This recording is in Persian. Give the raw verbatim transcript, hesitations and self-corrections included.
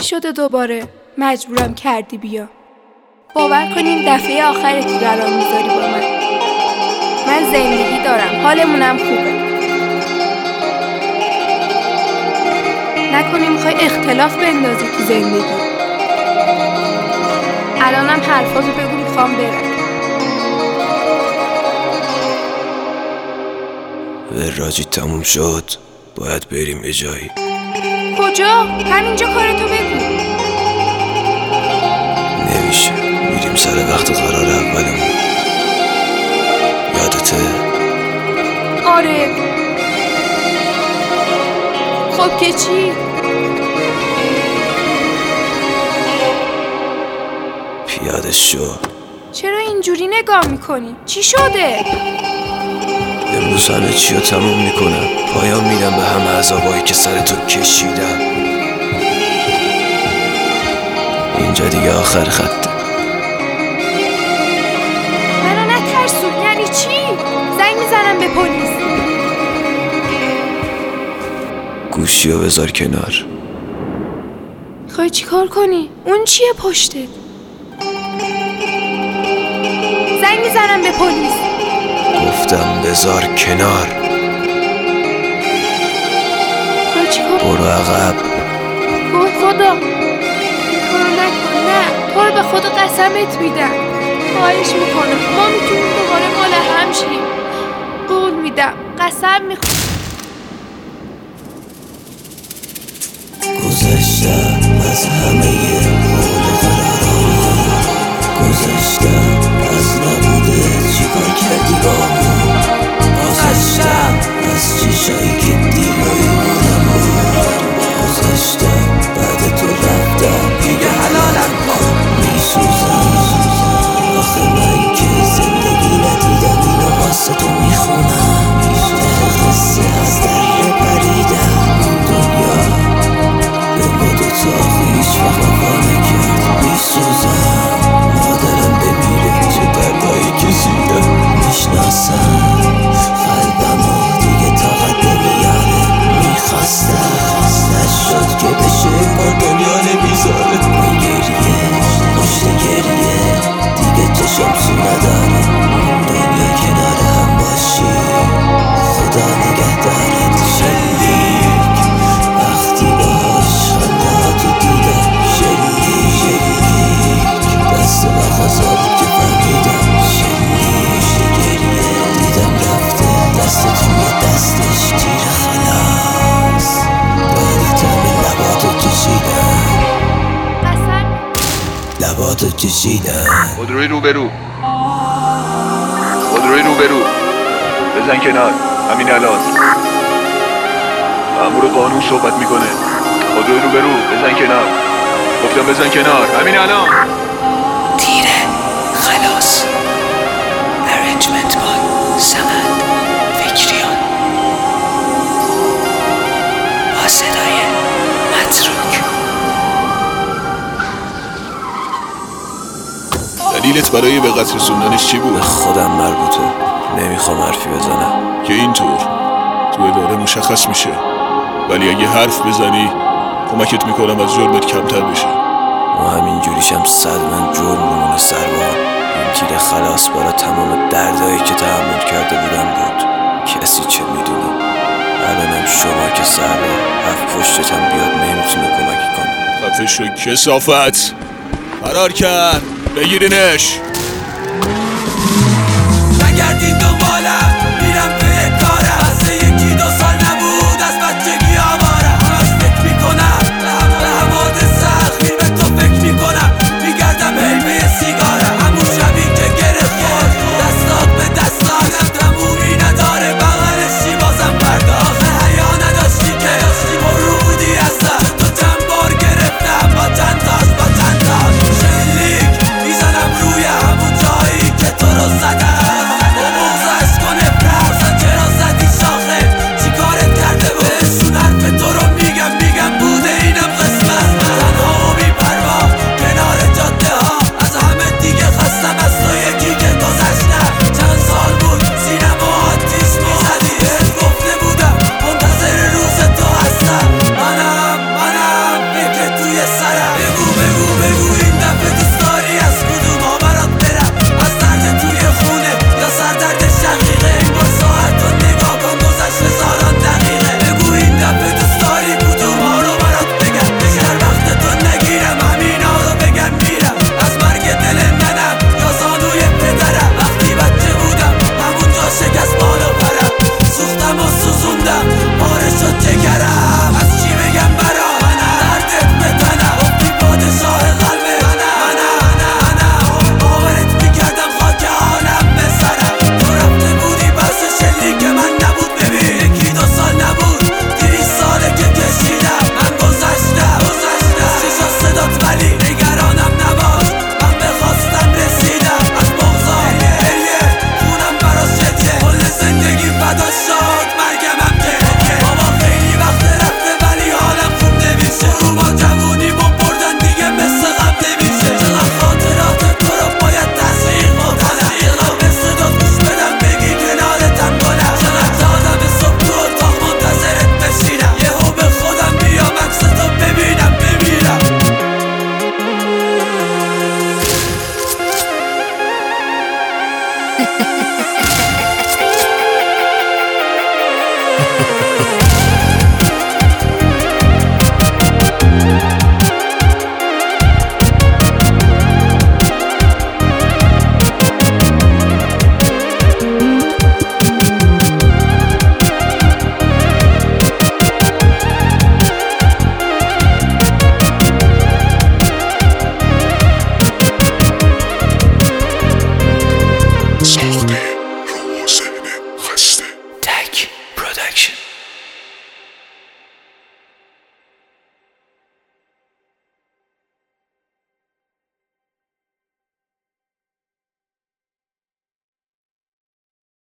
نشده دوباره مجبورم کردی بیا. باور کنین دفعه آخره که قرار میذاری با من. من زندگی دارم، حالمونم خوبه. نکنی میخوای اختلاف بندازی تو زندگی. الانم حرفاتو بگو میخوام برم. وراجی تموم شد، باید بریم یه جایی. کجا؟ همینجا کارتو بگو. نمیشه، میریم سر وقت قرار اولمون. یادته؟ آره. خب که چی؟ پیاده شو. چرا اینجوری نگاه میکنی؟ چی شده؟ امروز همه چی رو تموم میکنم. پایان میدم به همه عذابایی که سر تو کشیدم. اینجا دیگه آخر خطه. منو نترسون. یعنی چی؟ زنگ میزنم به پلیس. گوشی رو بذار کنار. میخوای چی کار کنی؟ اون چیه پشتت؟ زنگ میزنم به پلیس. گفتم بذار کنار. میخوای چی کار؟ برو عقب. وای خدا، این کارو نکن. نه، تو رو به خدا قسمت میدم. خواهش میکنم ما میتونیم دوباره مال هم شیم. قول میدم، قسم میخورم. گذشتم از همه حال و قرارامون. گذشتم از نبوده چیکار کردی بامون. گذشتم از چیشایی که دیمایی بودمون. گذشتم بعد تو رفتم دیگه حلالم کن. میسوزم آخه من که زندگی ندیدم اینو واسه تو میخونم. در قصه از در پریدم. این دنیا به ما دوتا هیچ وقت وفا نکرد. میسوزم مادرم بمیره چه دردایی کشیدم. میشناسم قلبمو دیگه طاقت نمیاره. میخواستم نشد که بشه کار دنیا نمیذاره. من گریه پشت گریه دیگه چشم سو نداره. دنیا کنار هم باشی خدا نگه دارد. شلیک وقتی باهاش خنده ها تو دیدم. شلیک شلیک دست مخواسته بود که فهمیدم. شلیک گریه دیدم رفته دست توی دستش تیر خلاص. بعدی تم لباتو کشیدم. لباتو کشیدم. خودروی روبرو، خودروی روبرو بزن کنار. همین الان مأمور قانون صحبت میکنه. خودروی روبرو بزن کنار. گفتم بزن کنار همین الان. تیره خلاص. ارنجمنت بای سمند فکریان با صدای متروک. دلیلت برای به قتل رسوندنش چی بود؟ به خودم مربوطه، نمیخوام حرفی بزنم. که اینطور تو اداره مشخص میشه، ولی اگه حرف بزنی کمکت میکنم از جرمت کمتر بشه. ما همین جوریشم صد من جرم بمونه سربا. این تیر خلاص برای تمام دردایی که تحمل کرده بودم بود. کسی چه میدونه. الانم شما که سربا هفت پشتتم بیاد نمیتونه کمکی کنه. خفه شو کثافت. فرار کرد، بگیرینش. نگردید